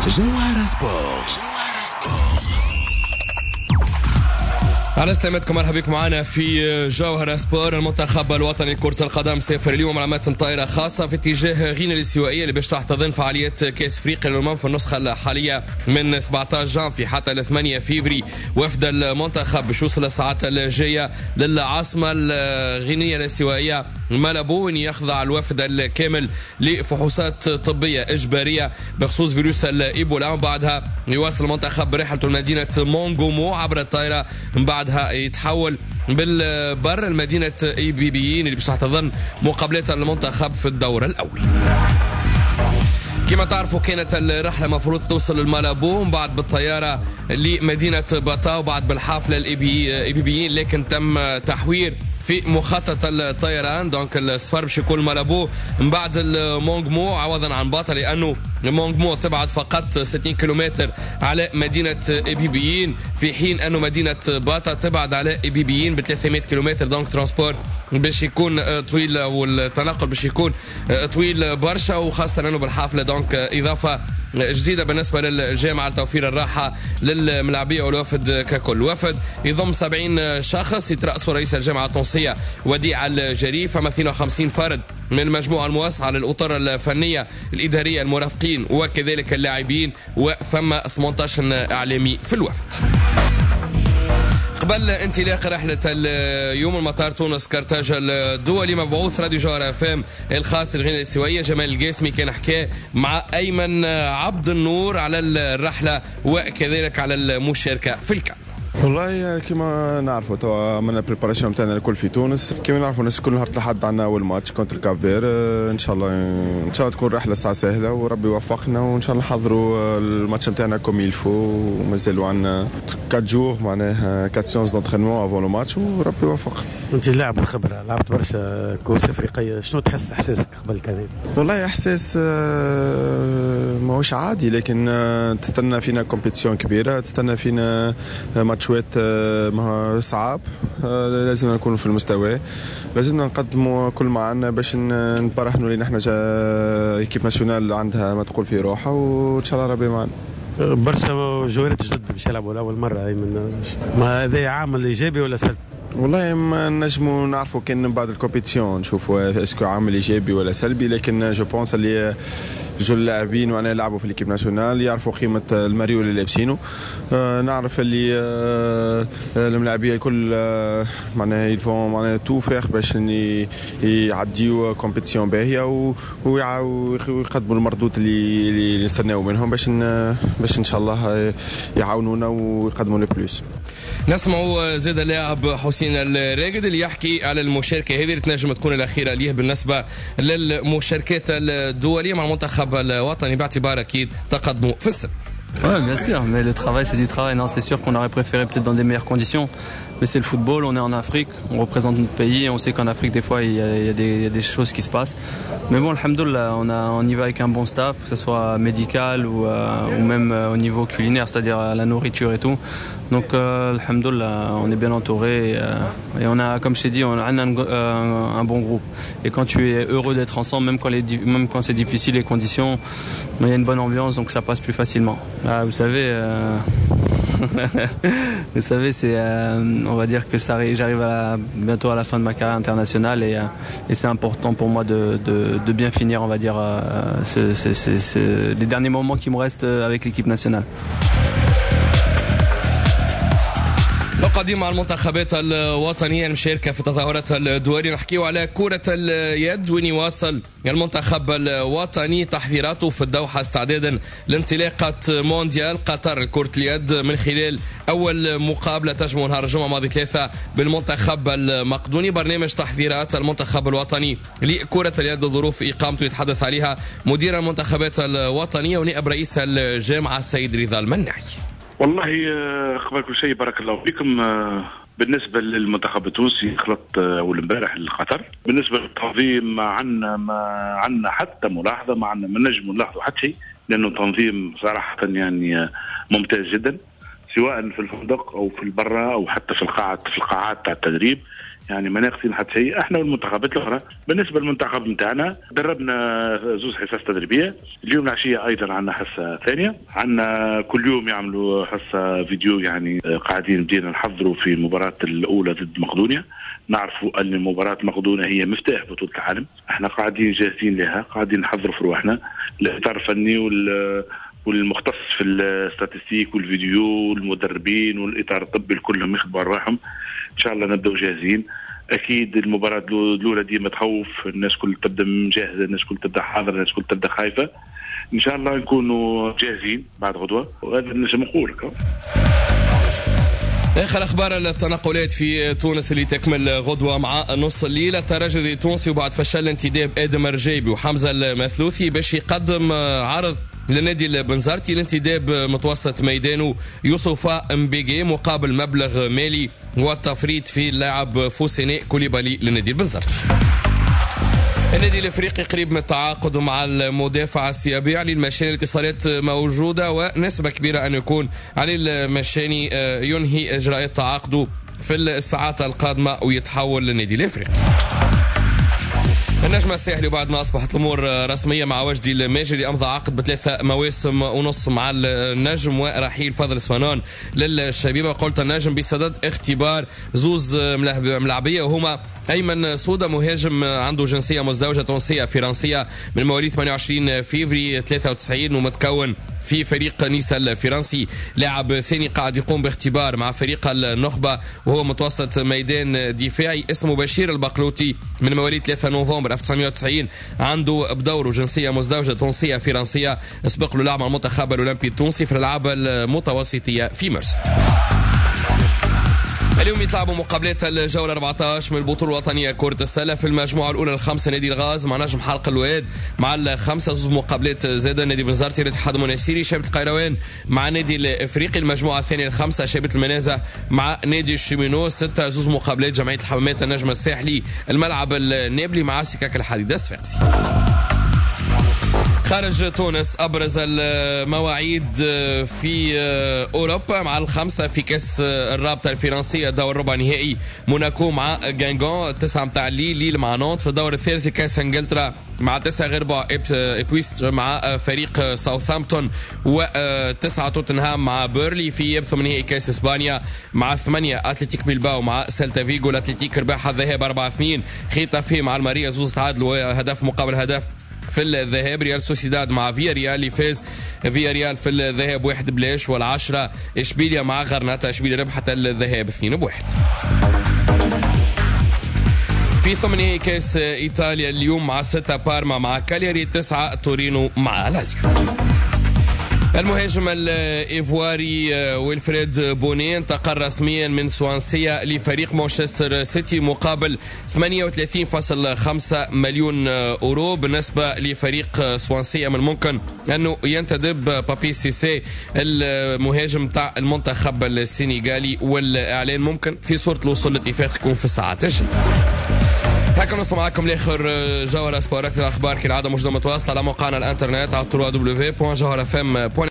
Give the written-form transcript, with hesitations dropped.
جوهرة سبور. على سلامتكم، مرحبا بكم معنا في جوهرة سبور. المنتخب الوطني لكرة القدم سافر اليوم على متن طائرة خاصة في اتجاه غينيا الاستوائية اللي باش تحتضن فعاليات كأس افريقيا للأمم في النسخة الحالية من 17 جانفي حتى 8 فيفري. وفد المنتخب باش يوصل الساعات الجاية للعاصمة الغينية الاستوائية مالابو، وين يخضع الوفد الكامل لفحوصات طبية إجبارية بخصوص فيروس الإيبولا. وبعدها يواصل المنتخب برحلته لمدينة مونغومو عبر الطائرة، من بعدها يتحول بالبر المدينة إيبيبيين اللي باش تحتضن مقابلات المنتخب في الدور الأول. كما تعرفوا كانت الرحلة مفروض توصل للمالابو، من بعد بالطيارة لمدينة باتا، وبعد بالحافلة الإيبيبيين، لكن تم تحوير في مخطط الطيران. دونك السفر باش يكون مالابو من بعد المونغمو عوضا عن باتا، لانه مونغمو تبعد فقط 60 كيلومتر على مدينة إبيبيين، في حين انه مدينة باتا تبعد على إبيبيين ب 300 كيلومتر. دونك ترانسبور باش يكون طويل، والتنقل باش يكون طويل برشا، وخاصة انه بالحافلة. دونك اضافة جديدة بالنسبة للجامعة لتوفير الراحة للملاعبية والوفد ككل. الوفد يضم 70 شخص يترأسوا رئيس الجامعة التونسية وديع الجري، فما 52 فرد من المجموعة الموسعة للأطر الفنية الإدارية المرافقين وكذلك اللاعبين، وفما 18 إعلامي في الوفد. قبل انطلاق رحلة اليوم المطار تونس كرتاج الدولي، مبعوث راديو جوهرة FM الخاص للغينيا الاستوائية جمال القاسمي كان حكى مع أيمن عبد النور على الرحلة وكذلك على المشاركة في الكأس. والله كما نعرفوا توا عملنا البريباراسيون نتاعنا الكل في تونس. كما نعرفوا الناس الكل نهار الأحد عندنا أول ماتش كونتر كافير. إن شاء الله تكون رحلة ساعة سهلة وربي يوفقنا، وإن شاء الله نحضروا الماتش نتاعنا كوم يلفو. ومازالوا عندنا 4 جور معناها 4 سيونس دونترينمون افون لو ماتش، وربي يوفق. أنت لاعب الخبرة، لعبت برشا كؤوس أفريقية، شنو تحس إحساسك قبل كان؟ والله إحساس ماهوش عادي، لكن تستنى فينا كومبيتيسيون كبيرة، تستنى فينا ماتشات صعب. لازم نكونوا في المستوى، لازم نقدموا كل ما عنا باش نبرهنوا لي نحن ايكيب ناسيونال عندها ما تقول في روحها، وان شاء الله ربي معنا. برشا جوارات جدد باش يلعبوا لاول مره، ما هذا عامل ايجابي ولا سلبي؟ والله ما نجموا نعرفوا كان بعد الكومبيتيسيون نشوفوا اسكو عامل ايجابي ولا سلبي، لكن جو بونس اللي جو اللاعبين وانا يلعبوا في ليكيب ناسيونال يعرفوا قيمه الماريو اللي لابسينه. نعرف اللي الملاعبيه الكل معناها يلفون معناها تو فيغ باش يعديوا كومبيتيسيون باهيه، ويقدموا المردود اللي نستناو منهم باش ان شاء الله يعاونونا ويقدموا لي بلوس. نسمعوا زاد اللاعب حسين الراقد اللي يحكي على المشاركة هذه اللي تنجم تكون الأخيرة ليه بالنسبة للمشاركات الدولية مع المنتخب الوطني، باعتبار أكيد تقدموا في السن. Ouais, bien sûr, mais le travail c'est du travail. Non, c'est sûr qu'on aurait préféré peut-être dans des meilleures conditions, mais c'est le football, on est en Afrique, on représente notre pays, on sait qu'en Afrique des fois il y a des choses qui se passent. Mais bon, alhamdoulilah, on y va avec un bon staff, que ce soit médical ou même au niveau culinaire, c'est-à-dire la nourriture et tout. Donc alhamdoulilah, on est bien entouré et on a, comme je t'ai dit, on a un bon groupe. Et quand tu es heureux d'être ensemble, même quand c'est difficile les conditions, il y a une bonne ambiance, donc ça passe plus facilement. Ah, vous savez, c'est, on va dire que j'arrive bientôt à la fin de ma carrière internationale et c'est important pour moi de bien finir, on va dire, les derniers moments qui me restent avec l'équipe nationale. نقدم مع المنتخبات الوطنية المشاركة في تظاهرات الدولية. نحكيو على كرة اليد، وين يواصل المنتخب الوطني تحضيراته في الدوحة استعدادا لانطلاقة مونديال قطر لكرة اليد، من خلال أول مقابلة تجمع نهار الجمعة الماضي 3 بالمنتخب المقدوني. برنامج تحضيرات المنتخب الوطني لكرة اليد ظروف إقامته يتحدث عليها مدير المنتخبات الوطنية ونائب رئيس الجامعة السيد رضا المناعي. والله قبل كل شيء بارك الله فيكم. بالنسبة للمنتخب التونسي خلط أول امبارح لقطر. بالنسبة للتنظيم ما عندنا حتى ملاحظة، ما نجم نلاحظوا حتى شيء، لأنه تنظيم صراحة يعني ممتاز جدا، سواء في الفندق أو في البرة أو حتى في القاعات تاع التدريب. يعني ما ناقصين حتى شيء احنا والمنتخبات الاخرى. بالنسبه للمنتخب نتاعنا دربنا زوز حصص تدريبيه، اليوم العشيه ايضا عندنا حصه ثانيه، عندنا كل يوم يعملوا حصه فيديو، يعني قاعدين بدينا نحضروا في المباراه الاولى ضد مقدونيا. نعرفوا ان مباراه مقدونيا هي مفتاح بطوله العالم، احنا قاعدين جاهزين لها، قاعدين نحضروا في رواحنا الاطار الفني والمختص في الاستاتستيك والفيديو والمدربين والاطار الطبي كلهم يخدموا ارواحهم. ان شاء الله نبداو جاهزين. اكيد المباراه الاولى ديما تخوف، الناس كل تبدا مجهزه، الناس كل تبدا حاضره، الناس كل تبدا خايفه. ان شاء الله نكونوا جاهزين بعد غدوه، وهذا نجم نقول. اخر اخبار التنقلات في تونس اللي تكمل غدوه مع نص الليل. الترجي التونسي وبعد فشل انتداب ادم الرجيبي وحمزه المثلوثي باش يقدم عرض للنادي البنزرتي لانتداب متوسط ميدانه يوسف مبيجي مقابل مبلغ مالي والتفريط في اللاعب فوسيني كوليبالي للنادي البنزرتي. النادي الافريقي قريب من التعاقد مع المدافع السيابي علي المشاني. الاتصالات موجوده ونسبه كبيره ان يكون علي المشاني ينهي اجراءات تعاقده في الساعات القادمه ويتحول للنادي الافريقي. النجم الساحلي بعد ما اصبحت الامور رسميه مع وجدي الماجري امضى عقد ب3 مواسم ونص مع النجم ورحيل فضل سوانون للشبيبه. قلت النجم بصدد اختبار زوز ملاعبيه وهما ايمن سوده مهاجم عنده جنسيه مزدوجه تونسيه فرنسيه من مواليد 28 فيفري 93 ومتكون في فريق نيس الفرنسي. لاعب ثاني قاعد يقوم باختبار مع فريق النخبه وهو متوسط ميدان دفاعي اسمه بشير البقلوطي من مواليد 3 نوفمبر 1990 عنده بدوره جنسيه مزدوجه تونسيه فرنسيه. اسبق له لعب مع المنتخب الاولمبي التونسي في الالعاب المتوسطيه في مرسى. اليوم يتلعبوا مقابلات الجولة 14 من البطولة الوطنية كرة السلة. في المجموعة الأولى الخمسة نادي الغاز مع نجم حلق الواد مع الخمسة زوز مقابلات زادة نادي بنزرتي الاتحاد المناسيري شابة القيروان مع نادي الإفريقي. المجموعة الثانية الخمسة شابة المنازة مع نادي الشيمينو. 6 زوز مقابلات جمعية الحمامات النجم الساحلي الملعب النابلي مع سكك الحديد الصفاقسي. خارج تونس أبرز المواعيد في أوروبا مع الخمسة في كأس الرابطة الفرنسية دور ربع نهائي موناكو مع جانغون، 9 متاع ليل مع نونت. في الدور الثالث كأس انجلترا مع 9 غربة إبويست مع فريق ساوثهامبتون و9 توتنهام مع بيرلي. في يبثم نهائي كأس إسبانيا مع 8 أتلتيك بيلباو مع سيلتا فيغو. الأتلتيك رباح الذهاب 4-2. خيتافي مع الماريا زوز تعادلوا هدف مقابل هدف في الذهاب. ريال سوسيداد مع فيا ريال اللي فاز فيا ريال في الذهاب 1-0. والعشرة إشبيليا مع غرناطة إشبيليا ربحت الذهاب 2-1. في ثمن نهائي كاس إيطاليا اليوم مع 6 بارما مع كالياري، 9 تورينو مع لازيو. المهاجم الإيفواري ويلفريد بوني انتقل رسميا من سوانسيا لفريق مانشستر سيتي مقابل 38.5 مليون أورو. بالنسبة لفريق سوانسيا من الممكن أنه ينتدب بابي سيسي المهاجم تاع المنتخب السنغالي، والإعلان ممكن في صورة الوصول لاتفاق يكون في الساعات الجاية. هكا نوصل معكم لاخر جوهرة سبورت. الاخبار كالعاده موجوده متواصله على موقعنا الانترنت على www.jawharafm.net.